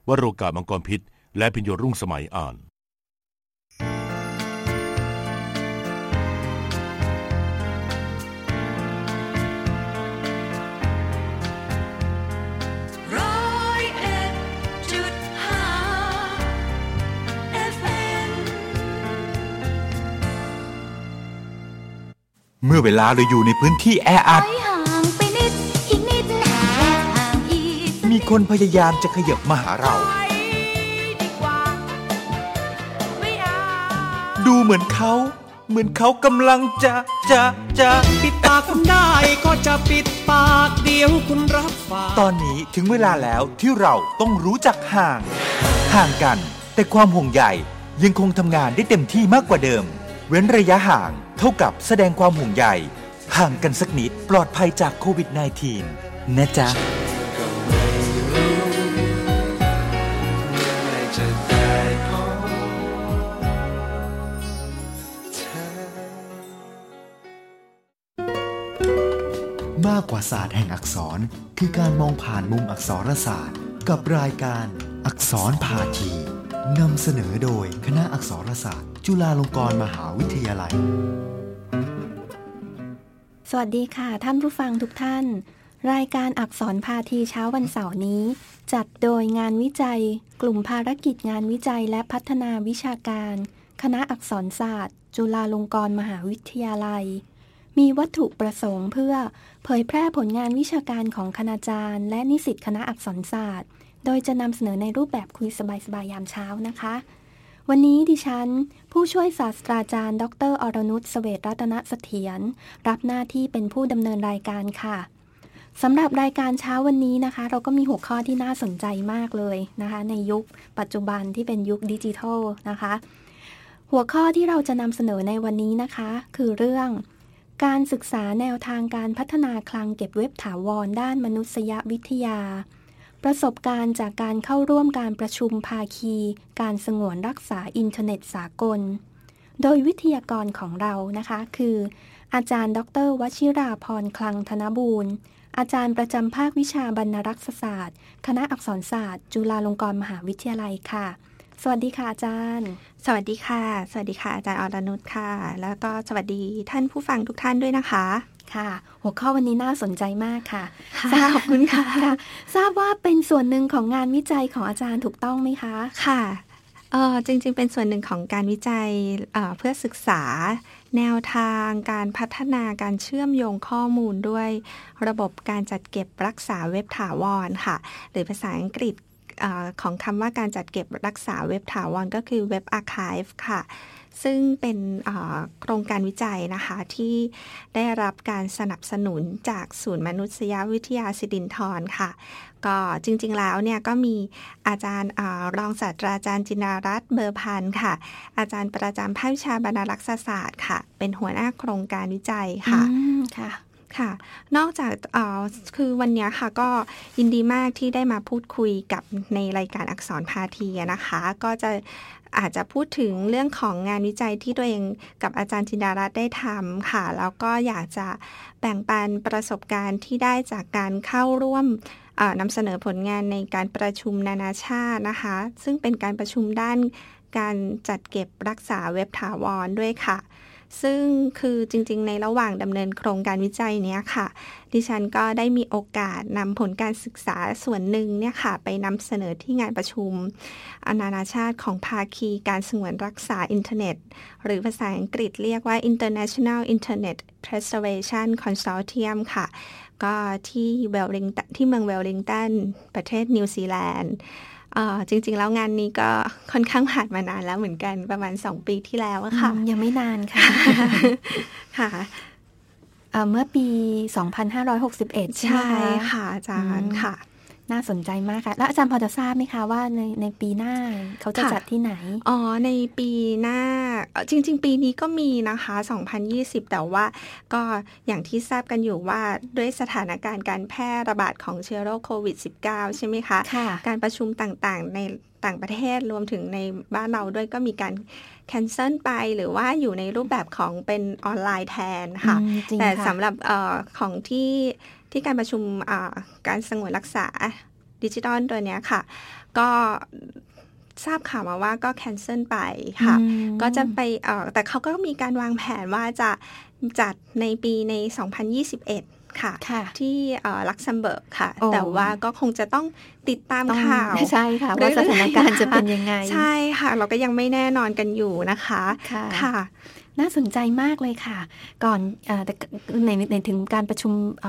วโรกาสมังกรพิษและพิญโยรุ่งสมัยอ่านเมื่อเวลาเราอยู่ในพื้นที่แออัดมีคนพยายามจะขยับมาหาเราดูเหมือนเขากำลังจะปิดปากคุณได้ก็จะปิดปากเดี๋ยวคุณรับฟังตอนนี้ถึงเวลาแล้วที่เราต้องรู้จักห่างกันแต่ความห่วงใยยังคงทำงานได้เต็มที่มากกว่าเดิมเว้นระยะห่างเท่ากับแสดงความห่วงใยห่างกันสักนิดปลอดภัยจากโควิด -19 นะจ๊ะมากกว่าศาสตร์แห่งอักษรคือการมองผ่านมุมอักษรศาสตร์กับรายการอักษรพาทีนำเสนอโดยคณะอักษรศาสตร์จุฬาลงกรณ์มหาวิทยาลัยสวัสดีค่ะท่านผู้ฟังทุกท่านรายการอักษรพาทีเช้าวันเสาร์นี้จัดโดยงานวิจัยกลุ่มภารกิจงานวิจัยและพัฒนาวิชาการคณะอักษรศาสตร์จุฬาลงกรณ์มหาวิทยาลัยมีวัตถุประสงค์เพื่อเผยแพร่ผลงานวิชาการของคณาจารย์และนิสิตคณะอักษรศาสตร์โดยจะนำเสนอในรูปแบบคุยสบายๆยามเช้านะคะวันนี้ดิฉันผู้ช่วยศาสตราจารย์ดร.อรนุช เสวตรัตนเสถียรรับหน้าที่เป็นผู้ดำเนินรายการค่ะสำหรับรายการเช้าวันนี้นะคะเราก็มีหัวข้อที่น่าสนใจมากเลยนะคะในยุคปัจจุบันที่เป็นยุคดิจิทัลนะคะหัวข้อที่เราจะนำเสนอในวันนี้นะคะคือเรื่องการศึกษาแนวทางการพัฒนาคลังเก็บเว็บถาวรด้านมนุษยวิทยาประสบการณ์จากการเข้าร่วมการประชุมภาคีการสงวนรักษาอินเทอร์เน็ตสากลโดยวิทยากรของเรานะคะคืออาจารย์ดร.วชิราพรคลังธนบูรณ์อาจารย์ประจำภาควิชาบรรณารักษศาสตร์คณะอักษรศาสตร์จุฬาลงกรณ์มหาวิทยาลัยค่ะสวัสดีค่ะอาจารย์สวัสดีค่ะสวัสดีค่ะอาจารย์อรนุชค่ะแล้วก็สวัสดีท่านผู้ฟังทุกท่านด้วยนะคะค่ะหัวข้อวันนี้น่าสนใจมากค่ะขอบคุณค่ะทราบว่าเป็นส่วนหนึ่งของงานวิจัยของอาจารย์ถูกต้องไหมคะค่ะจริงๆเป็นส่วนหนึ่งของการวิจัยเพื่อศึกษาแนวทางการพัฒนาการเชื่อมโยงข้อมูลด้วยระบบการจัดเก็บรักษาเว็บถาวรค่ะหรือภาษาอังกฤษของคำว่าการจัดเก็บรักษาเว็บถาวรก็คือ Web Archive ค่ะซึ่งเป็นโครงการวิจัยนะคะที่ได้รับการสนับสนุนจากศูนย์มนุษยวิทยาสิรินธรค่ะก็จริงๆแล้วเนี่ยก็มีอาจารย์รองศาสตราจารย์จินารัตน์เบอร์พันธ์ค่ะอาจารย์ประจำภาควิชาบรรณารักษศาสตร์ค่ะเป็นหัวหน้าโครงการวิจัยค่ะค่ะนอกจากคือวันนี้ค่ะก็ยินดีมากที่ได้มาพูดคุยกับในรายการอักษรพาทีนะคะก็จะอาจจะพูดถึงเรื่องของงานวิจัยที่ตัวเองกับอาจารย์จินดารัตน์ได้ทำค่ะแล้วก็อยากจะแบ่งปันประสบการณ์ที่ได้จากการเข้าร่วมนำเสนอผลงานในการประชุมนานาชาตินะคะซึ่งเป็นการประชุมด้านการจัดเก็บรักษาเว็บถาวรด้วยค่ะซึ่งคือจริงๆในระหว่างดำเนินโครงการวิจัยนี้ค่ะดิฉันก็ได้มีโอกาสนำผลการศึกษาส่วนหนึ่งเนี่ยค่ะไปนำเสนอที่งานประชุมนานาชาติของภาคีการสงวนรักษาอินเทอร์เน็ตหรือภาษาอังกฤษเรียกว่า International Internet Preservation Consortium ค่ะก็ที่เมืองเวลลิงตันประเทศนิวซีแลนด์จริงๆแล้วงานนี้ก็ค่อนข้างผ่านมานานแล้วเหมือนกันประมาณ2ปีที่แล้วค่ะยังไม่นานค่ะค่ะเมื่อปี2561ใช่ไหมคะใช่ค่ะอาจารย์ค่ะน่าสนใจมากค่ะแล้วอาจารย์พอจะทราบไหมคะว่าในปีหน้าเขาจะจัดที่ไหนในปีหน้าจริงๆปีนี้ก็มีนะคะ2020แต่ว่าก็อย่างที่ทราบกันอยู่ว่าด้วยสถานการณ์การแพร่ระบาดของเชื้อโรคโควิด -19 ใช่ไหมคะการประชุมต่างๆในต่างประเทศรวมถึงในบ้านเราด้วยก็มีการแคนเซิลไปหรือว่าอยู่ในรูปแบบของเป็นออนไลน์แทนค่ะแต่สำหรับของที่การประชุมการสงวนรักษาดิจิทัลตัวเนี้ยค่ะก็ทราบข่าวมาว่าก็แคนเซิลไปค่ะก็จะไปแต่เขาก็มีการวางแผนว่าจะจัดในปีใน2021ค่ะที่ลักเซมเบิร์กค่ะแต่ว่าก็คงจะต้องติดตามข่าวใช่ค่ะว่าสถานการณ์จะเป็นยังไงใช่ค่ะเราก็ยังไม่แน่นอนกันอยู่นะคะค่ะน่าสนใจมากเลยค่ะก่อนแต่ในถึงการประชุม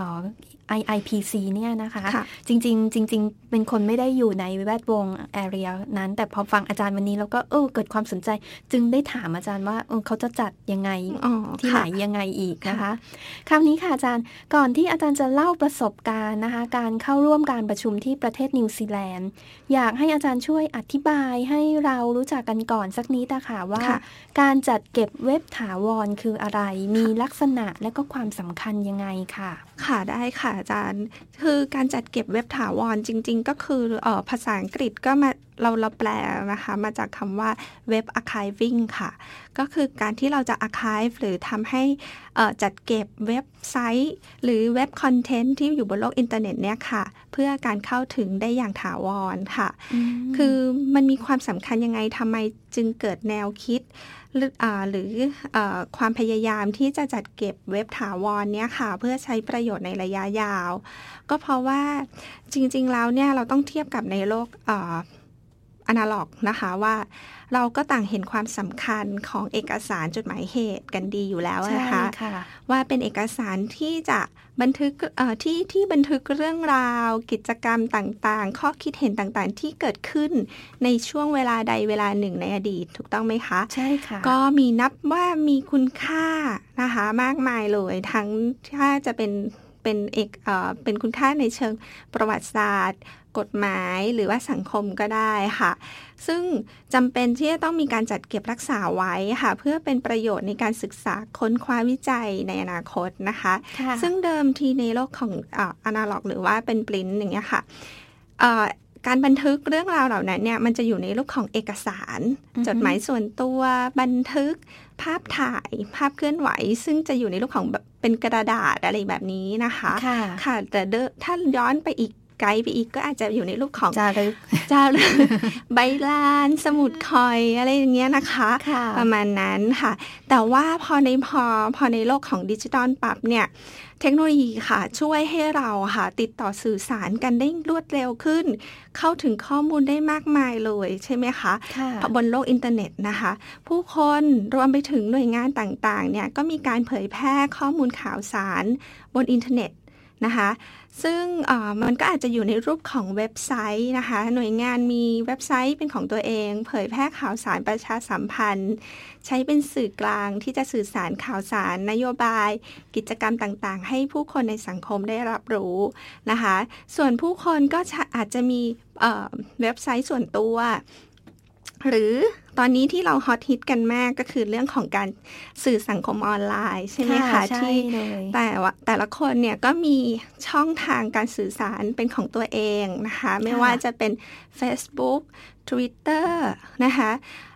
IIPC เนี่ยนะคะจริงเป็นคนไม่ได้อยู่ในแวดวง area นั้นแต่พอฟังอาจารย์วันนี้แล้วก็เกิดความสนใจจึงได้ถามอาจารย์ว่าเขาจะจัดยังไงที่ไหนยังไงอีกนะคะคราวนี้ค่ะอาจารย์ก่อนที่อาจารย์จะเล่าประสบการณ์นะคะการเข้าร่วมการประชุมที่ประเทศนิวซีแลนด์อยากให้อาจารย์ช่วยอธิบายให้เรารู้จักกันก่อนสักนิดนะคะว่าการจัดเก็บเว็บถาวรคืออะไรมีลักษณะและก็ความสำคัญยังไงค่ะค่ะได้ค่ะอาจารย์คือการจัดเก็บเว็บถาวรจริงๆก็คือภาษาอังกฤษก็มาเราแปลนะคะมาจากคำว่า Web Archiving ค่ะก็คือการที่เราจะ archive หรือทำให้จัดเก็บเว็บไซต์หรือเว็บคอนเทนต์ที่อยู่บนโลกอินเทอร์เน็ตเนี่ยค่ะเพื่อการเข้าถึงได้อย่างถาวรค่ะคือมันมีความสำคัญยังไงทำไมจึงเกิดแนวคิดหรือความพยายามที่จะจัดเก็บเว็บถาวรเนี่ยค่ะเพื่อใช้ประโยชน์ในระยะยาวก็เพราะว่าจริงๆแล้วเนี่ยเราต้องเทียบกับในโลกอนาล็อกนะคะว่าเราก็ต่างเห็นความสำคัญของเอกสารจดหมายเหตุกันดีอยู่แล้วนะคะว่าเป็นเอกสารที่จะบันทึกที่บันทึกเรื่องราวกิจกรรมต่างๆข้อคิดเห็นต่างๆที่เกิดขึ้นในช่วงเวลาใดเวลาหนึ่งในอดีตถูกต้องไหมคะใช่ค่ะก็มีนับว่ามีคุณค่านะคะมากมายเลยทั้งถ้าจะเป็นคุณค่าในเชิงประวัติศาสตร์กฎหมายหรือว่าสังคมก็ได้ค่ะซึ่งจำเป็นที่จะต้องมีการจัดเก็บรักษาไว้ค่ะเพื่อเป็นประโยชน์ในการศึกษาค้นคว้าวิจัยในอนาคตนะคะซึ่งเดิมทีในโลกของอนาล็อกหรือว่าเป็นปริ้นท์อย่างเงี้ยค่ะการบันทึกเรื่องราวเหล่านั้นเนี่ยมันจะอยู่ในรูปของเอกสารจดหมายส่วนตัวบันทึกภาพถ่ายภาพเคลื่อนไหวซึ่งจะอยู่ในรูปของเป็นกระดาษอะไรแบบนี้นะคะค่ะแต่ถ้าย้อนไปอีกไกลไปอีกก็อาจจะอยู่ในรูปของจารึกใบลานสมุดคอยอะไรอย่างเงี้ยนะคะประมาณนั้นค่ะแต่ว่าพอในโลกของดิจิทัลปั๊บเนี่ยเทคโนโลยีค่ะช่วยให้เราค่ะติดต่อสื่อสารกันได้รวดเร็วขึ้นเข้าถึงข้อมูลได้มากมายเลยใช่ไหมคะบนโลกอินเทอร์เน็ตนะคะผู้คนรวมไปถึงหน่วยงานต่างๆเนี่ยก็มีการเผยแพร่ข้อมูลข่าวสารบนอินเทอร์เน็ตนะคะซึ่งมันก็อาจจะอยู่ในรูปของเว็บไซต์นะคะหน่วยงานมีเว็บไซต์เป็นของตัวเองเผยแพร่ข่าวสารประชาสัมพันธ์ใช้เป็นสื่อกลางที่จะสื่อสารข่าวสารนโยบายกิจกรรมต่างๆให้ผู้คนในสังคมได้รับรู้นะคะส่วนผู้คนก็อาจจะมีเว็บไซต์ส่วนตัวหรือตอนนี้ที่เราฮอตฮิตกันมากก็คือเรื่องของการสื่อสังคมออนไลน์ใช่ไหมคะที่แต่ละคนเนี่ยก็มีช่องทางการสื่อสารเป็นของตัวเองนะคะไม่ว่าจะเป็น Facebook Twitter นะคะ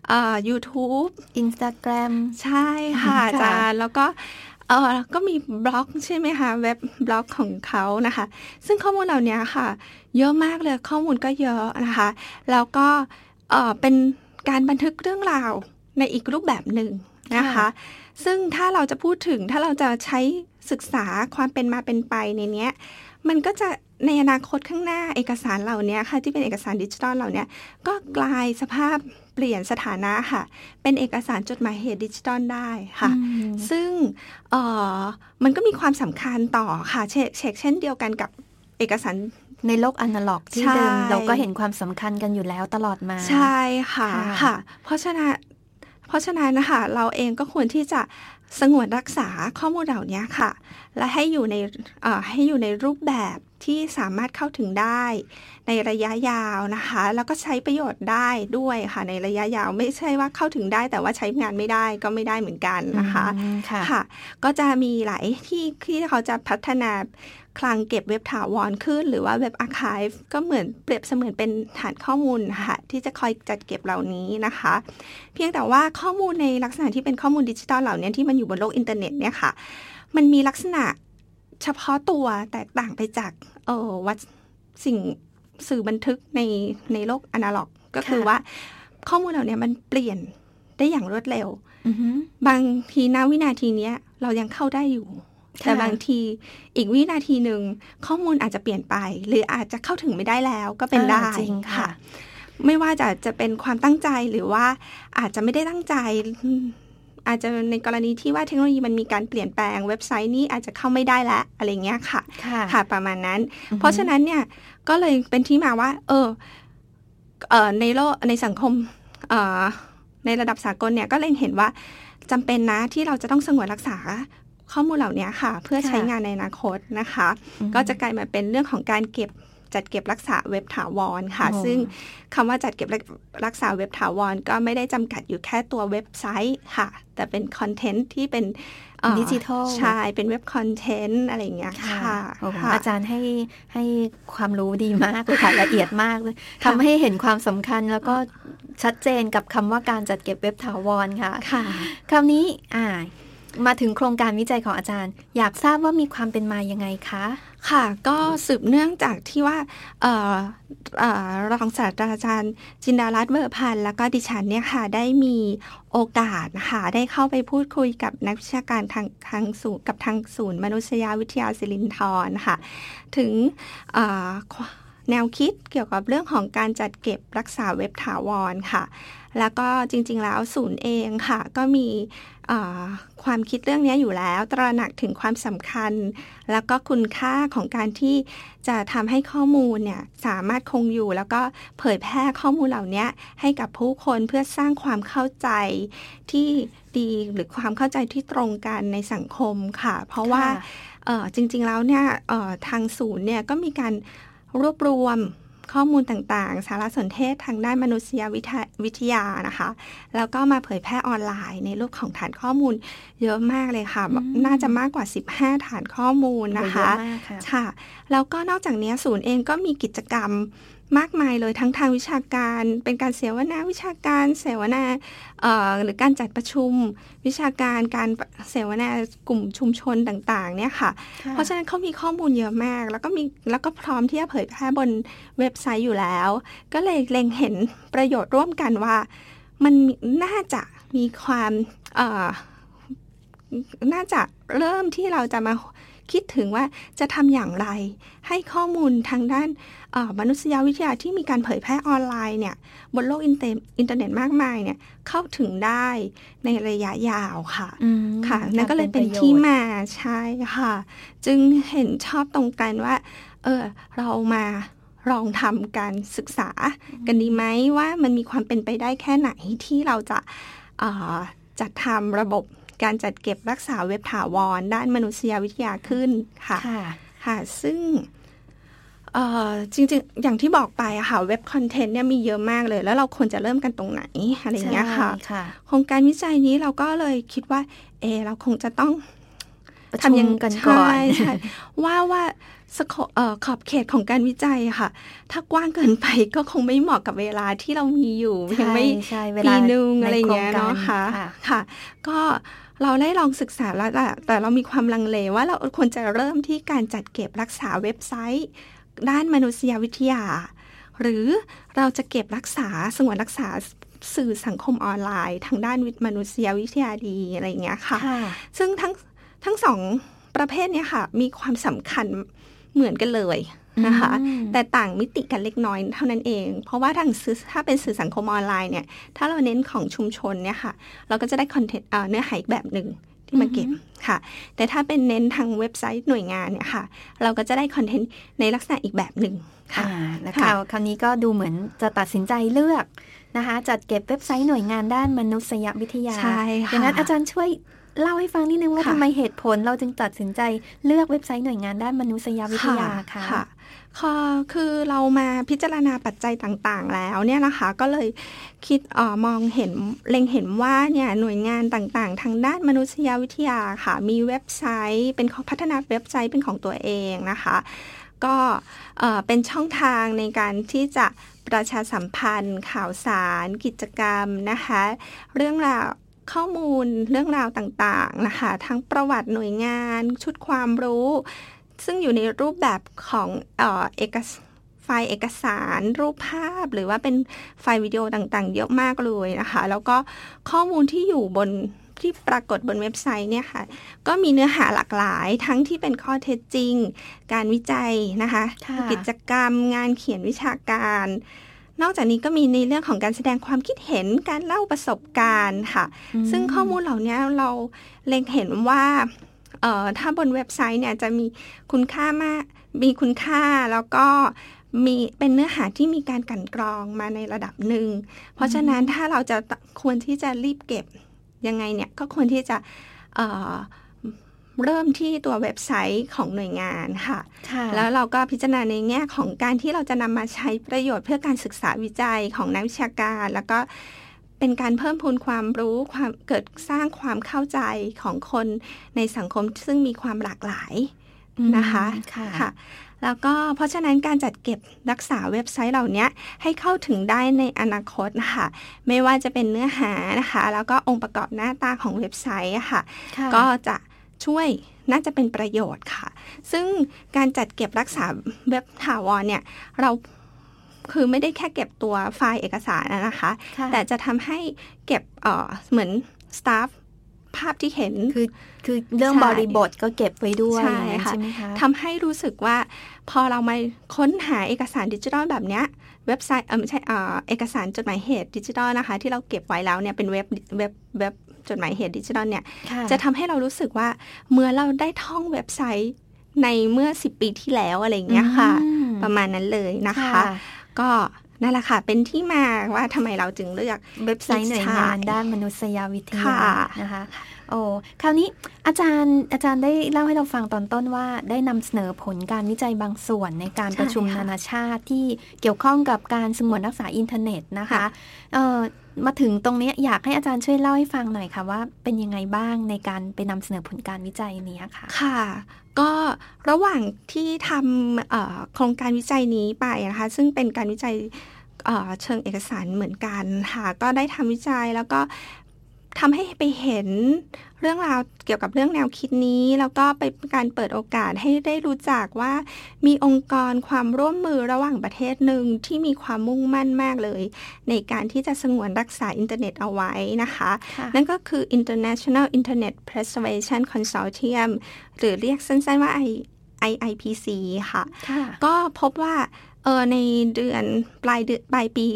YouTube Instagram ใช่ค่ะอาจารย์แล้วก็มีบล็อกใช่ไหมคะเว็บบล็อกของเขานะคะซึ่งข้อมูลเหล่านี้ค่ะเยอะมากเลยข้อมูลก็เยอะนะคะแล้วก็เป็นการบันทึกเรื่องราวในอีกรูปแบบหนึ่งนะคะซึ่งถ้าเราจะพูดถึงถ้าเราจะใช้ศึกษาความเป็นมาเป็นไปในเนี้ยมันก็จะในอนาคตข้างหน้าเอกสารเหล่านี้ค่ะที่เป็นเอกสารดิจิทัลเหล่านี้ก็กลายสภาพเปลี่ยนสถานะค่ะเป็นเอกสารจดหมายเหตุดิจิทัลได้ค่ะซึ่งมันก็มีความสำคัญต่อค่ะเช่นเดียวกันกับเอกสารในโลกอนาล็อกที่เดิมเราก็เห็นความสำคัญกันอยู่แล้วตลอดมาใช่ค่ะค่ะเพราะฉะนั้นนะคะเราเองก็ควรที่จะสงวนรักษาข้อมูลเหล่านี้ค่ะและให้อยู่ในรูปแบบที่สามารถเข้าถึงได้ในระยะยาวนะคะแล้วก็ใช้ประโยชน์ได้ด้วยค่ะในระยะยาวไม่ใช่ว่าเข้าถึงได้แต่ว่าใช้งานไม่ได้ก็ไม่ได้เหมือนกันนะคะค่ะก็จะมีหลายที่เขาจะพัฒนาคลังเก็บเว็บถาวรขึ้นหรือว่าเว็บอาร์ไคฟ์ก็เหมือนเปรียบเสมือนเป็นฐานข้อมูลค่ะที่จะคอยจัดเก็บเหล่านี้นะคะเพียงแต่ว่าข้อมูลในลักษณะที่เป็นข้อมูลดิจิทัลเหล่านี้ที่มันอยู่บนโลกอินเทอร์เน็ตเนี่ยค่ะมันมีลักษณะเฉพาะตัวแตกต่างไปจากสิ่งสื่อบันทึกในโลกอนาล็อกก็คือว่าข้อมูลเหล่านี้มันเปลี่ยนได้อย่างรวดเร็วบางทีณวินาทีนี้เรายังเข้าได้อยู่แต่บางทีอีกวินาทีหนึ่งข้อมูลอาจจะเปลี่ยนไปหรืออาจจะเข้าถึงไม่ได้แล้วก็เป็นได้จริงค่ะไม่ว่าจะเป็นความตั้งใจหรือว่าอาจจะไม่ได้ตั้งใจอาจจะในกรณีที่ว่าเทคโนโลยีมันมีการเปลี่ยนแปลงเว็บไซต์นี้อาจจะเข้าไม่ได้แล้วอะไรเงี้ยค่ะค่ะประมาณนั้นเพราะฉะนั้นเนี่ยก็เลยเป็นที่มาว่าในโลกในสังคมในระดับสากลเนี่ยก็เลยเห็นว่าจำเป็นนะที่เราจะต้องสงวนรักษาข้อมูลเหล่านี้ค่ะเพื่อใช้งานในอนาคตนะคะก็จะกลายมาเป็นเรื่องของการจัดเก็บรักษาเว็บถาวรค่ะซึ่งคำว่าจัดเก็บรักษาเว็บถาวรก็ไม่ได้จำกัดอยู่แค่ตัวเว็บไซต์ค่ะแต่เป็นคอนเทนต์ที่เป็นดิจิทัลใช่เป็นเว็บคอนเทนต์อะไรอย่างเงี้ยค่ะอาจารย์ให้ความรู้ดีมากเลยค่ะละเอียดมากเลยทำให้เห็นความสำคัญแล้วก็ชัดเจนกับคำว่าการจัดเก็บเว็บถาวรค่ะคราวนี้มาถึงโครงการวิจัยของอาจารย์อยากทราบว่ามีความเป็นมายังไงคะค่ะก็สืบเนื่องจากที่ว่ารองศาสตราจารย์จินดารัตน์เวอร์พันธ์แล้วก็ดิฉันเนี่ยค่ะได้มีโอกาสนะคะได้เข้าไปพูดคุยกับนักวิชาการทางศูนย์มนุษยวิทยาศิรินธรค่ะถึงแนวคิดเกี่ยวกับเรื่องของการจัดเก็บรักษาเว็บถาวรค่ะแล้วก็จริงๆแล้วศูนย์เองค่ะก็มีความคิดเรื่องนี้อยู่แล้วตระหนักถึงความสำคัญแล้วก็คุณค่าของการที่จะทำให้ข้อมูลเนี่ยสามารถคงอยู่แล้วก็เผยแพร่ข้อมูลเหล่านี้ให้กับผู้คนเพื่อสร้างความเข้าใจที่ดีหรือความเข้าใจที่ตรงกันในสังคมค่ะเพราะว่าจริงๆแล้วเนี่ยทางศูนย์เนี่ยก็มีการรวบรวมข้อมูลต่างๆสารสนเทศทางด้านมนุษยวิทยานะคะแล้วก็มาเผยแพร่ออนไลน์ในรูปของฐานข้อมูลเยอะมากเลยค่ะน่าจะมากกว่า15ฐานข้อมูลนะคะค่ะแล้วก็นอกจากนี้ศูนย์เองก็มีกิจกรรมมากมายเลยทั้งทางวิชาการเป็นการเสวนาวิชาการเสวนาหรือการจัดประชุมวิชาการการเสวนากลุ่มชุมชนต่างๆเนี่ยค่ะเพราะฉะนั้นเขามีข้อมูลเยอะมากแล้วก็พร้อมที่จะเผยแพร่บนเว็บไซต์อยู่แล้วก็เลยเล็งเห็นประโยชน์ร่วมกันว่ามันน่าจะมีความน่าจะเริ่มที่เราจะมาคิดถึงว่าจะทำอย่างไรให้ข้อมูลทางด้านมนุษยวิทยาที่มีการเผยแพร่ออนไลน์เนี่ยบนโลกอินเทอร์เน็ตมากมายเนี่ยเข้าถึงได้ในระยะยาวค่ะค่ะนั่นก็เลยเป็นที่มาใช่ค่ะจึงเห็นชอบตรงกันว่าเรามาลองทำการศึกษากันดีไหมว่ามันมีความเป็นไปได้แค่ไหนที่เราจะจัดทำระบบการจัดเก็บรักษาเว็บถาวรด้านมนุษยวิทยาขึ้นค่ะค่ะซึ่งจริงๆอย่างที่บอกไปอะค่ะเว็บคอนเทนต์เนี่ยมีเยอะมากเลยแล้วเราควรจะเริ่มกันตรงไหนอะไรอย่างเงี้ยค่ะโครงการวิจัยนี้เราก็เลยคิดว่าเราคงจะต้องทำยังกันก่อนใช่ว่าขอบเขตของการวิจัยค่ะถ้ากว้างเกินไปก็คงไม่เหมาะกับเวลาที่เรามีอยู่ยังไม่ปีนึงอะไรอย่างเงี้ยเนาะค่ะก็เราได้ลองศึกษาแล้วแต่เรามีความลังเลว่าเราควรจะเริ่มที่การจัดเก็บรักษาเว็บไซต์ด้านมนุษยวิทยาหรือเราจะเก็บรักษาสงวนรักษาสื่อสังคมออนไลน์ทางด้านมนุษยวิทยาดีอะไรอย่างเงี้ยค่ะซึ่งทั้งสองประเภทนี้ค่ะมีความสำคัญเหมือนกันเลยนะคะแต่ต่างมิติกันเล็กน้อยเท่านั้นเองเพราะว่าถ้าเป็นสื่อสังคมออนไลน์เนี่ยถ้าเราเน้นของชุมชนเนี่ยค่ะเราก็จะได้คอนเทนต์เนื้อหาอีกแบบหนึ่งที่มาเก็บค่ะแต่ถ้าเป็นเน้นทางเว็บไซต์หน่วยงานเนี่ยค่ะเราก็จะได้คอนเทนต์ในลักษณะอีกแบบหนึ่งค่ะนะคะคราวนี้ก็ดูเหมือนจะตัดสินใจเลือกนะคะจัดเก็บเว็บไซต์หน่วยงานด้านมนุษยวิทยาอย่างนั้นอาจารย์ช่วยเล่าให้ฟังนิดนึงว่าทำไมเหตุผลเราจึงตัดสินใจเลือกเว็บไซต์หน่วยงานด้านมนุษยวิทยาค่ะคือเรามาพิจารณาปัจจัยต่างๆแล้วเนี่ยนะคะก็เลยคิดมองเห็นเล็งเห็นว่าเนี่ยหน่วยงานต่างๆทางด้านมนุษยวิทยาค่ะมีเว็บไซต์เป็นพัฒนาเว็บไซต์เป็นของตัวเองนะคะก็เป็นช่องทางในการที่จะประชาสัมพันธ์ข่าวสารกิจกรรมนะคะเรื่องราวข้อมูลเรื่องราวต่างๆนะคะทั้งประวัติหน่วยงานชุดความรู้ซึ่งอยู่ในรูปแบบของเอกล์เอกสารรูปภาพหรือว่าเป็นไฟล์วิดีโอต่างๆเยอะมากเลยนะคะแล้วก็ข้อมูลที่อยู่บนที่ปรากฏบนเว็บไซต์เนี่ยค่ะก็มีเนื้อหาหลากหลายทั้งที่เป็นข้อเท็จจริงการวิจัยนะคะกิจกรรมงานเขียนวิชาการนอกจากนี้ก็มีในเรื่องของการแสดงความคิดเห็นการเล่าประสบการณ์ค่ะซึ่งข้อมูลเหล่านี้เราเล็งเห็นว่าถ้าบนเว็บไซต์เนี่ยจะมีคุณค่ามากมีคุณค่าแล้วก็มีเป็นเนื้อหาที่มีการกลั่นกรองมาในระดับหนึ่งเพราะฉะนั้นถ้าเราจะควรที่จะรีบเก็บยังไงเนี่ยก็ควรที่จะเริ่มที่ตัวเว็บไซต์ของหน่วยงานค่ะแล้วเราก็พิจารณาในแง่ของการที่เราจะนำมาใช้ประโยชน์เพื่อการศึกษาวิจัยของนักวิชาการแล้วก็เป็นการเพิ่มพูนความรู้ความเกิดสร้างความเข้าใจของคนในสังคมซึ่งมีความหลากหลายนะคะค่ะแล้วก็เพราะฉะนั้นการจัดเก็บรักษาเว็บไซต์เหล่านี้ให้เข้าถึงได้ในอนาคตนะคะไม่ว่าจะเป็นเนื้อหานะคะแล้วก็องค์ประกอบหน้าตาของเว็บไซต์ค่ะก็จะช่วยน่าจะเป็นประโยชน์ค่ะซึ่งการจัดเก็บรักษาเว็บถาวรเนี่ยเราคือไม่ได้แค่เก็บตัวไฟล์เอกสารนะคะแต่จะทำให้เก็บเหมือนสตาฟภาพที่เห็นคือเรื่องบริบทก็เก็บไว้ด้วยใช่ไหมคะทำให้รู้สึกว่าพอเรามาค้นหาเอกสารดิจิทัลแบบนี้เว็บไซต์ไม่ใช่เอกสารจดหมายเหตุดิจิทัลนะคะที่เราเก็บไว้แล้วเนี่ยเป็นเว็บจดหมายเหตุดิจิทัลเนี่ยจะทำให้เรารู้สึกว่าเมื่อเราได้ท่องเว็บไซต์ในเมื่อ10 ปีที่แล้วอะไรอย่างเงี้ยค่ะประมาณนั้นเลยนะคะก็นั่นแหละค่ะเป็นที่มาว่าทำไมเราจึงเลือกเว็บไซต์หน่วยงานด้านมนุษยวิทยานะคะโอ้คราวนี้อาจารย์ได้เล่าให้เราฟังตอนต้นว่าได้นำเสนอผลการวิจัยบางส่วนในการประชุมนานาชาติที่เกี่ยวข้องกับการสงวนรักษาอินเทอร์เน็ตนะคะมาถึงตรงนี้อยากให้อาจารย์ช่วยเล่าให้ฟังหน่อยค่ะว่าเป็นยังไงบ้างในการไปนำเสนอผลการวิจัยนี้ค่ะค่ะก็ระหว่างที่ทำโครงการวิจัยนี้ไปนะคะซึ่งเป็นการวิจัยเชิงเอกสารเหมือนกันค่ะก็ได้ทำวิจัยแล้วก็ทำให้ไปเห็นเรื่องราวเกี่ยวกับเรื่องแนวคิดนี้แล้วก็ไปการเปิดโอกาสให้ได้รู้จักว่ามีองค์กรความร่วมมือระหว่างประเทศหนึ่งที่มีความมุ่งมั่นมากเลยในการที่จะสงวนรักษาอินเทอร์เน็ตเอาไว้นะคะนั่นก็คือ International Internet Preservation Consortium หรือเรียกสั้นๆว่า IIPC ค่ะก็พบว่าในเดือนปลายปี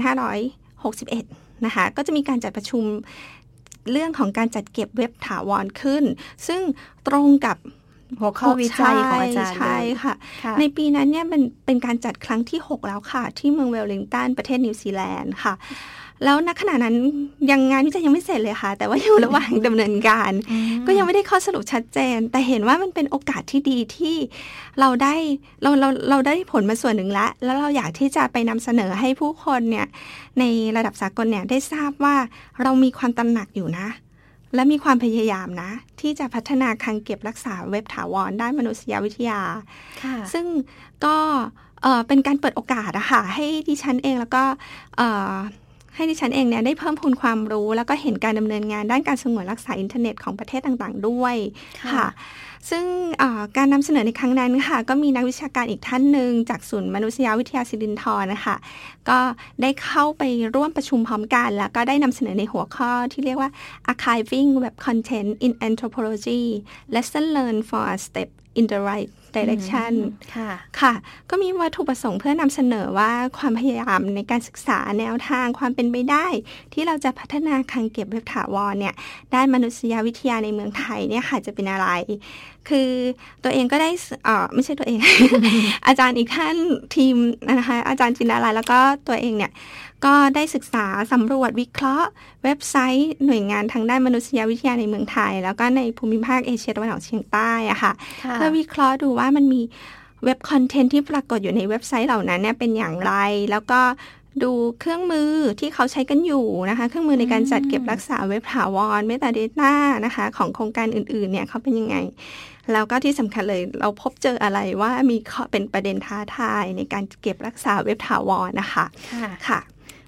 2561 นะคะก็จะมีการจัดประชุมเรื่องของการจัดเก็บเว็บถาวรขึ้นซึ่งตรงกับหัวข้อวิจัยของอาจารย์ใช่ค่ะในปีนั้นเนี่ยเป็นการจัดครั้งที่ 6 แล้วค่ะที่เมืองเวลลิงตันประเทศนิวซีแลนด์ค่ะแล้วณขณะนั้นยังงานวิจัยยังไม่เสร็จเลยค่ะแต่ว่าอยู่ระหว่างดำเนินการก็ยังไม่ได้ข้อสรุปชัดเจนแต่เห็นว่ามันเป็นโอกาสที่ดีที่เราได้ผลมาส่วนหนึ่งแล้วเราอยากที่จะไปนำเสนอให้ผู้คนเนี่ยในระดับสากลเนี่ยได้ทราบว่าเรามีความตระหนักอยู่นะและมีความพยายามนะที่จะพัฒนาคลังเก็บรักษาเว็บถาวรด้านมนุษยวิทยาซึ่งก็เป็นการเปิดโอกาสอะค่ะให้ดิฉันเองแล้วก็ให้ดิฉันเองเนี่ยได้เพิ่มพูนความรู้แล้วก็เห็นการดำเนินงานด้านการสงวนรักษาอินเทอร์เน็ตของประเทศต่างๆด้วยค่ะซึ่งการนำเสนอในครั้งนั้นค่ะก็มีนักวิชาการอีกท่านหนึ่งจากศูนย์มนุษยวิทยาศิรินธรนะคะก็ได้เข้าไปร่วมประชุมพร้อมกันแล้วก็ได้นำเสนอในหัวข้อที่เรียกว่า Archiving Web Content in Anthropology Lesson Learned for a Step in the Right Direction ค่ะก็มีวัตถุประสงค์เพื่อนำเสนอว่าความพยายามในการศึกษาแนวทางความเป็นไปได้ที่เราจะพัฒนาคลังเก็บเว็บถาวรเนี่ยด้านมนุษยวิทยาในเมืองไทยเนี่ยค่ะจะเป็นอะไรคือตัวเองก็ได้ไม่ใช่ตัวเอง อาจารย์อีกท่านทีมนะคะอาจารย์จินดาลัยแล้วก็ตัวเองเนี่ยก็ได้ศึกษาสำรวจวิเคราะห์เว็บไซต์หน่วยงานทางด้านมนุษยวิทยาในเมืองไทยแล้วก็ในภูมิภาคเอเชียตะวันออกเฉียงใต้อะค่ะเพื่อวิเคราะห์ดูว่ามันมีเว็บคอนเทนต์ที่ปรากฏอยู่ในเว็บไซต์เหล่านั้นเนี่ยเป็นอย่างไรแล้วก็ดูเครื่องมือที่เขาใช้กันอยู่นะคะเครื่องมือในการจัดเก็บรักษาเว็บถาวร Metadata นะคะของโครงการอื่นๆเนี่ยเขาเป็นยังไงแล้วก็ที่สำคัญเลยเราพบเจออะไรว่ามีเป็นประเด็นท้าทายในการเก็บรักษาเว็บถาวรนะคะค่ะ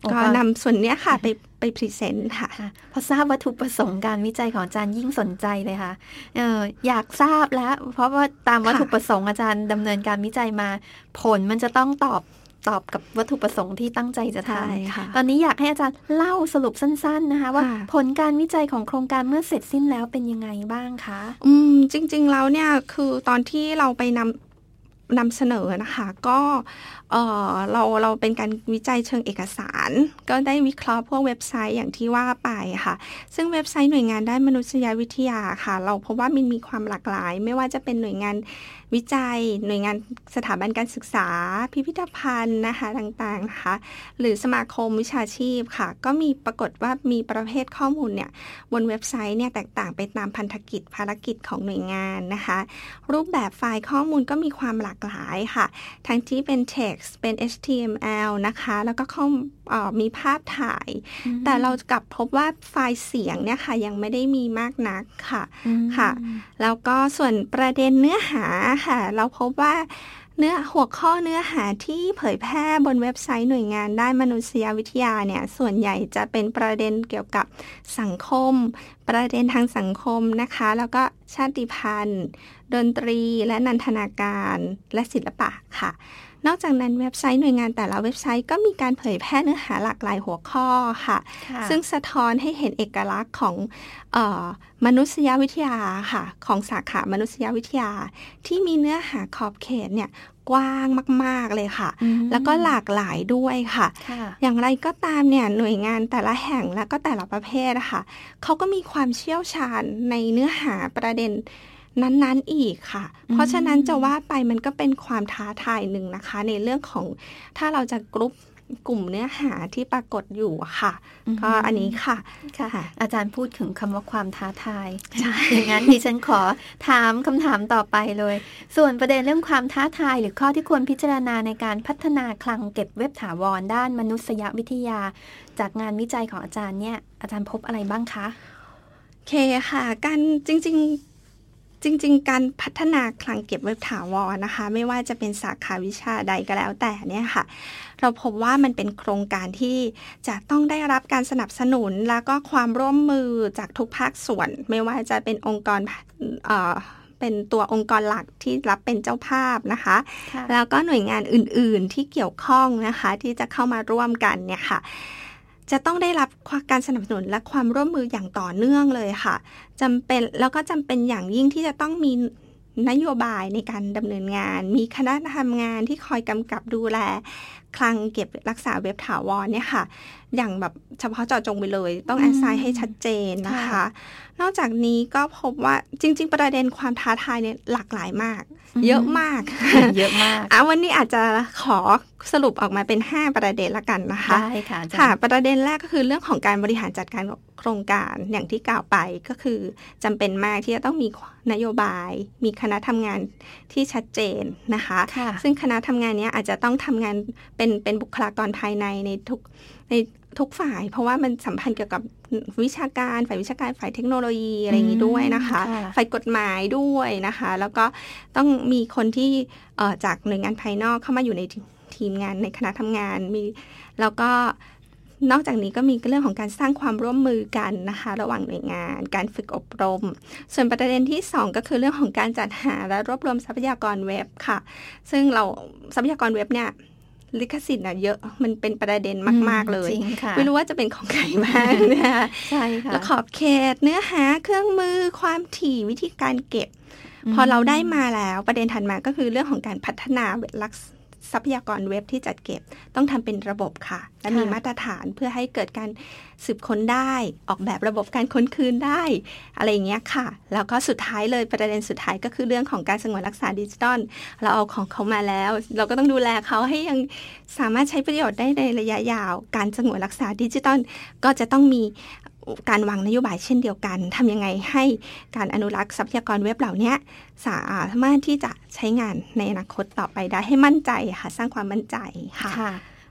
ก็นำส่วนนี้ค่ะไปพรีเซนต์ค่ะพอทราบวัตถุประสงค์การวิจัยของอาจารย์ยิ่งสนใจเลยค่ะอยากทราบแล้วเพราะว่าตามวัตถุประสงค์อาจารย์ดำเนินการวิจัยมาผลมันจะต้องตอบกับวัตถุประสงค์ที่ตั้งใจจะทำตอนนี้อยากให้อาจารย์เล่าสรุปสั้นๆนะคะว่าผลการวิจัยของโครงการเมื่อเสร็จสิ้นแล้วเป็นยังไงบ้างคะจริงๆแล้วเนี่ยคือตอนที่เราไปนำเสนอนะคะก็เราเป็นการวิจัยเชิงเอกสารก็ได้วิเคราะห์พวกเว็บไซต์อย่างที่ว่าไปค่ะซึ่งเว็บไซต์หน่วยงานด้านมนุษยวิทยาค่ะเราพบว่ามันมีความหลากหลายไม่ว่าจะเป็นหน่วยงานวิจัยหน่วยงานสถาบันการศึกษาพิพิธภัณฑ์นะคะต่างๆนะคะหรือสมาคมวิชาชีพค่ะก็มีปรากฏว่ามีประเภทข้อมูลเนี่ยบนเว็บไซต์เนี่ยแตกต่างไปตามพันธกิจภารกิจของหน่วยงานนะคะรูปแบบไฟล์ข้อมูลก็มีความหลากหลายค่ะทั้งที่เป็น text เป็น HTML นะคะแล้วก็มีภาพถ่ายแต่เรากลับพบว่าไฟล์เสียงเนี่ยค่ะยังไม่ได้มีมากนักค่ะแล้วก็ส่วนประเด็นเนื้อหาค่ะเราพบว่าหัวข้อเนื้อหาที่เผยแพร่บนเว็บไซต์หน่วยงานด้านมนุษยวิทยาเนี่ยส่วนใหญ่จะเป็นประเด็นเกี่ยวกับสังคมประเด็นทางสังคมนะคะแล้วก็ชาติพันธุ์ดนตรีและนันทนาการและศิลปะค่ะนอกจากนั้นเว็บไซต์หน่วยงานแต่ละเว็บไซต์ก็มีการเผยแพร่เนื้อหาหลากหลายหัวข้อค่ะซึ่งสะท้อนให้เห็นเอกลักษณ์ของมนุษยวิทยาค่ะของสาขามนุษยวิทยาที่มีเนื้อหาขอบเขตเนี่ยกว้างมากๆเลยค่ะแล้วก็หลากหลายด้วยค่ะอย่างไรก็ตามเนี่ยหน่วยงานแต่ละแห่งและก็แต่ละประเภทค่ะเขาก็มีความเชี่ยวชาญในเนื้อหาประเด็นนั้นๆอีกค่ะเพราะฉะนั้นจะว่าไปมันก็เป็นความท้าทายหนึ่งนะคะในเรื่องของถ้าเราจะกลุ่มเนื้อหาที่ปรากฏอยู่ค่ะก็อันนี้ค่ะอาจารย์พูดถึงคำว่าความท้าทายอย่างนั้นดิฉันขอถามคำถามต่อไปเลยส่วนประเด็นเรื่องความท้าทายหรือข้อที่ควรพิจารณาในการพัฒนาคลังเก็บเว็บถาวรด้านมนุษยวิทยาจากงานวิจัยของอาจารย์เนี่ยอาจารย์พบอะไรบ้างคะโอเคค่ะการจริงการพัฒนาคลังเก็บเว็บถาวรนะคะไม่ว่าจะเป็นสาขาวิชาใดก็แล้วแต่เนี่ยค่ะเราพบว่ามันเป็นโครงการที่จะต้องได้รับการสนับสนุนแล้วก็ความร่วมมือจากทุกภาคส่วนไม่ว่าจะเป็นองค์กรเป็นตัวองค์กรหลักที่รับเป็นเจ้าภาพนะคะแล้วก็หน่วยงานอื่นๆที่เกี่ยวข้องนะคะที่จะเข้ามาร่วมกันเนี่ยค่ะจะต้องได้รับการสนับสนุนและความร่วมมืออย่างต่อเนื่องเลยค่ะจำเป็นอย่างยิ่งที่จะต้องมีนโยบายในการดำเนินงานมีคณะทำงานที่คอยกำกับดูแลคลังเก็บรักษาเว็บถาวรเนี่ยค่ะอย่างแบบเฉพาะเจาะจงไปเลยต้องแอสไซน์ให้ชัดเจนนะคะนอกจากนี้ก็พบว่าจริงๆประเด็นความท้าทายเนี่ยหลากหลายมากเยอะมากวันนี้อาจจะขอสรุปออกมาเป็น5ประเด็นละกันนะคะได้ค่ะประเด็นแรกก็คือเรื่องของการบริหารจัดการโครงการอย่างที่กล่าวไปก็คือจำเป็นมากที่จะต้องมีนโยบายมีคณะทำงานที่ชัดเจนนะคะซึ่งคณะทำงานนี้อาจจะต้องทำงานเป็นบุคลากรภายในทุกฝ่ายเพราะว่ามันสัมพันธ์เกี่ยวกับวิชาการฝ่ายวิชาการฝ่ายเทคโนโลยีอะไรอย่างนี้ด้วยนะคะฝ่ายกฎหมายด้วยนะคะแล้วก็ต้องมีคนที่จากหน่วยงานภายนอกเข้ามาอยู่ในทีมงานในคณะทำงานมีแล้วก็นอกจากนี้ก็มีเรื่องของการสร้างความร่วมมือกันนะคะระหว่างหน่วยงานการฝึกอบรมส่วนประเด็นที่2ก็คือเรื่องของการจัดหาและรวบรวมทรัพยากรเว็บค่ะซึ่งเราทรัพยากรเว็บเนี่ยลิขสิทธิ์เยอะมันเป็นประเด็นมากๆเลยไม่รู้ว่าจะเป็นของใครบ้างนะคะใช่ค่ะแล้วขอบเขตเนื้อหาเครื่องมือความถี่วิธีการเก็บพอเราได้มาแล้วประเด็นถัดมาก็คือเรื่องของการพัฒนาทรัพยากรเว็บที่จัดเก็บต้องทำเป็นระบบค่ะและมีมาตรฐานเพื่อให้เกิดการสืบค้นได้ออกแบบระบบการค้นคืนได้อะไรอย่างเงี้ยค่ะแล้วก็สุดท้ายเลยประเด็นสุดท้ายก็คือเรื่องของการสงวนรักษาดิจิทัลเราเอาของเขามาแล้วเราก็ต้องดูแลเขาให้ยังสามารถใช้ประโยชน์ได้ในระยะยาวการสงวนรักษาดิจิทัลก็จะต้องมีการวางนโยบายเช่นเดียวกันทำยังไงให้การอนุรักษ์ทรัพยากรเว็บเหล่านี้สามารถที่จะใช้งานในอนาคตต่อไปได้ให้มั่นใจค่ะสร้างความมั่นใจค่ะ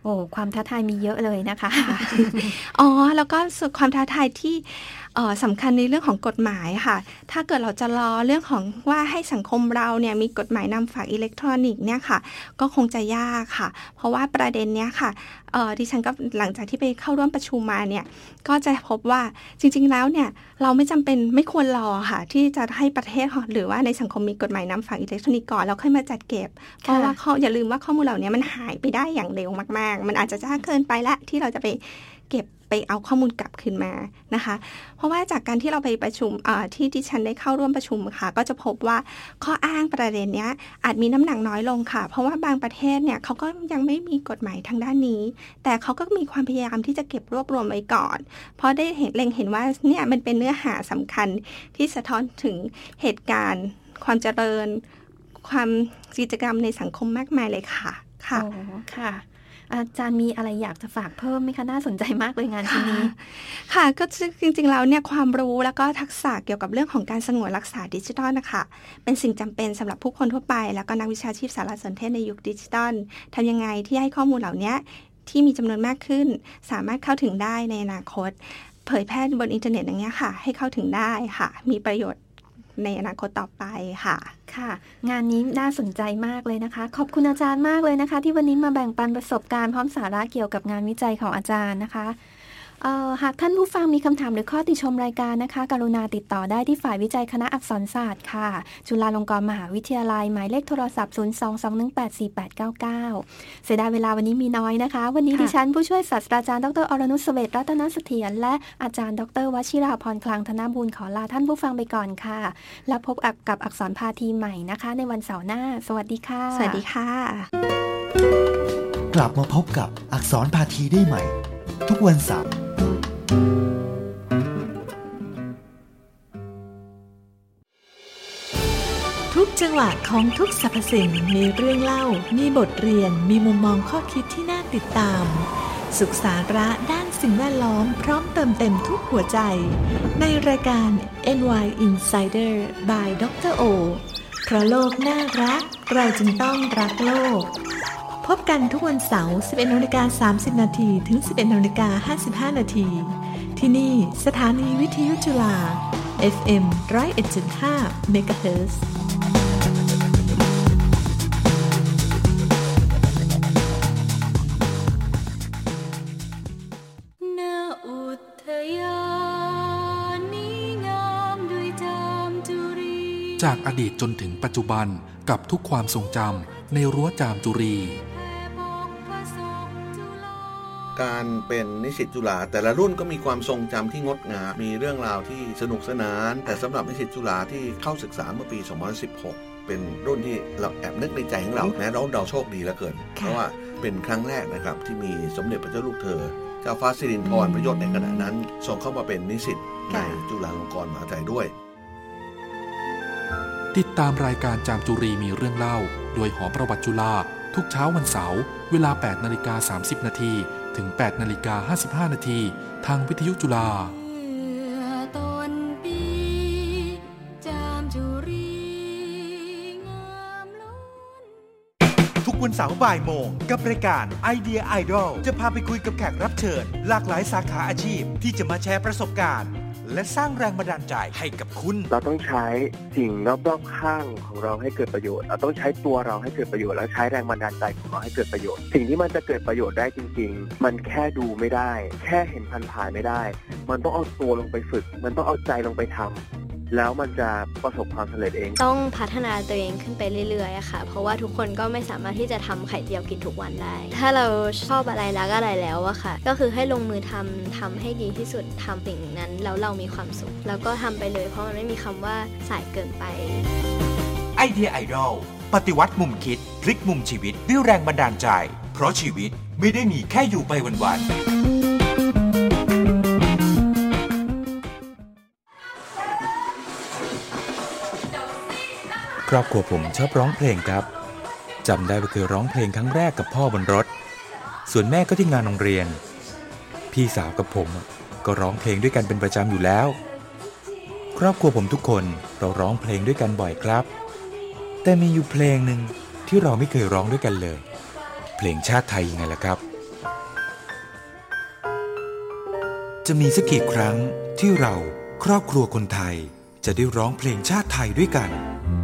โอ้ความท้าทายมีเยอะเลยนะคะอ๋อแล้วก็ส่วนความท้าทายที่สำคัญในเรื่องของกฎหมายค่ะถ้าเกิดเราจะรอเรื่องของว่าให้สังคมเราเนี่ยมีกฎหมายนำฝากอิเล็กทรอนิกส์เนี่ยค่ะก็คงจะยากค่ะเพราะว่าประเด็นเนี้ยค่ะดิฉันก็หลังจากที่ไปเข้าร่วมประชุมมาเนี่ยก็จะพบว่าจริงๆแล้วเนี่ยเราไม่จำเป็นไม่ควรรอค่ะที่จะให้ประเทศหรือว่าในสังคมมีกฎหมายนำฝากอิเล็กทรอนิกส์ก่อนแล้วค่อยมาจัดเก็บเพราะว่าอย่าลืมว่าข้อมูลเหล่านี้มันหายไปได้อย่างเร็วมากๆมันอาจจะช้าเกินไปละที่เราจะไปเก็บไปเอาข้อมูลกลับคืนมานะคะเพราะว่าจากการที่เราไปประชุมที่ดิฉันได้เข้าร่วมประชุมค่ะก็จะพบว่าข้ออ้างประเด็นนี้อาจมีน้ำหนักน้อยลงค่ะเพราะว่าบางประเทศเนี่ยเขาก็ยังไม่มีกฎหมายทางด้านนี้แต่เขาก็มีความพยายามที่จะเก็บรวบรวมไว้ก่อนเพราะได้เล็งเห็นว่าเนี่ยมันเป็นเนื้อหาสำคัญที่สะท้อนถึงเหตุการณ์ความเจริญความกิจกรรมในสังคมมากมายเลยค่ะค่ะโอ้ค่ะอาจารย์มีอะไรอยากจะฝากเพิ่มไหมคะน่าสนใจมากเลยงานชิ้นนี้ค่ะก็จริงๆแล้วเนี่ยความรู้แล้วก็ทักษะเกี่ยวกับเรื่องของการสงวนรักษาดิจิทัลนะคะเป็นสิ่งจำเป็นสำหรับผู้คนทั่วไปแล้วก็นักวิชาชีพสารสนเทศในยุคดิจิทัลทำยังไงที่ให้ข้อมูลเหล่านี้ที่มีจำนวนมากขึ้นสามารถเข้าถึงได้ในอนาคตเผยแพร่บนอินเทอร์เน็ตอย่างเงี้ยค่ะให้เข้าถึงได้ค่ะมีประโยชน์ในอนาคตต่อไปค่ะค่ะงานนี้น่าสนใจมากเลยนะคะขอบคุณอาจารย์มากเลยนะคะที่วันนี้มาแบ่งปันประสบการณ์พร้อมสาระเกี่ยวกับงานวิจัยของอาจารย์นะคะหากท่านผู้ฟังมีคำถามหรือข้อติชมรายการนะคะกรุณาติดต่อได้ที่ฝ่ายวิจัยคณะอักษรศาสตร์ค่ะจุฬาลงกรณ์มหาวิทยาลัยหมายเลขโทรศัพท์022184899เสียดายเวลาวันนี้มีน้อยนะคะวันนี้ดิฉันผู้ช่วยศาสตราจารย์ดร.อรนุช เสวตรัตนเสถียรและอาจารย์ดร.วชิราพรคลังธนบูรณ์ขอลาท่านผู้ฟังไปก่อนค่ะแล้วพบกับอักษรพาทีใหม่นะคะในวันเสาร์หน้าสวัสดีค่ะสวัสดีค่ะกลับมาพบกับอักษรพาทีได้ใหม่ทุกวันเสาร์ทุกจังหวะของทุกสรรพสิ่งมีเรื่องเล่ามีบทเรียนมีมุมมองข้อคิดที่น่าติดตามสุขสาระด้านสิ่งแวดล้อมพร้อมเติมเต็มทุกหัวใจในรายการ NY Insider by Dr. O เพราะโลกน่ารักเราจึงต้องรักโลกพบกันทุกวันเสาร์ 11:30 น.ถึง 11:55 น.ที่นี่สถานีวิทยุจุฬา FM 101.5 MHz จากอดีตจนถึงปัจจุบันกับทุกความทรงจำในรั้วจามจุรีการเป็นนิสิตจุฬาแต่ละรุ่นก็มีความทรงจำที่งดงามมีเรื่องราวที่สนุกสนานแต่สำหรับนิสิตจุฬาที่เข้าศึกษาเมื่อปี 2016 เป็นรุ่นที่เราแอบนึกในใจของเราแม้เราโชคดีเหลือเกินเพราะว่าเป็นครั้งแรกนะครับที่มีสมเด็จพระเจ้าลูกเธอเจ้าฟ้าสิรินธรพระยศในขณะนั้นส่งเข้ามาเป็นนิสิตในจุฬาลงกรณ์มหาวิทยาลัยด้วยติดตามรายการจามจุรีมีเรื่องเล่าโดยหอประวัติจุฬาทุกเช้าวันเสาร์เวลา 8:30 น.ถึง 8:55 น.ทางวิทยุจุฬาทุกวันเสาร์บ่ายโมงกับรายการไอเดียไอดอลจะพาไปคุยกับแขกรับเชิญหลากหลายสาขาอาชีพที่จะมาแชร์ประสบการณ์และสร้างแรงบันดาลใจให้กับคุณเราต้องใช้สิ่งรอบๆข้างของเราให้เกิดประโยชน์เราต้องใช้ตัวเราให้เกิดประโยชน์แล้วใช้แรงบันดาลใจของเราให้เกิดประโยชน์สิ่งที่มันจะเกิดประโยชน์ได้จริงๆมันแค่ดูไม่ได้แค่เห็นผ่านๆไม่ได้มันต้องเอาตัวลงไปฝึกมันต้องเอาใจลงไปทำแล้วมันจะประสบความสำเร็จเองต้องพัฒนาตัวเองขึ้นไปเรื่อยๆค่ะเพราะว่าทุกคนก็ไม่สามารถที่จะทำไข่เจียวกินทุกวันได้ถ้าเราชอบอะไรรักอะไรแล้วอะค่ะก็คือให้ลงมือทำให้ดีที่สุดทำสิ่งนั้นแล้วเรามีความสุขแล้วก็ทำไปเลยเพราะมันไม่มีคำว่าสายเกินไปไอเดียไอดอลปฏิวัติมุมคิดพลิกมุมชีวิตด้วยแรงบันดาลใจเพราะชีวิตไม่ได้มีแค่อยู่ไปวันๆครอบครัวผมชอบร้องเพลงครับจำได้ว่าเคยร้องเพลงครั้งแรกกับพ่อบนรถส่วนแม่ก็ที่งานโรงเรียนพี่สาวกับผมก็ร้องเพลงด้วยกันเป็นประจำอยู่แล้วครอบครัวผมทุกคนเราร้องเพลงด้วยกันบ่อยครับแต่มีอยู่เพลงหนึ่งที่เราไม่เคยร้องด้วยกันเลยเพลงชาติไทยยังไงล่ะครับจะมีสักกี่ครั้งที่เราครอบครัวคนไทยจะได้ร้องเพลงชาติไทยด้วยกัน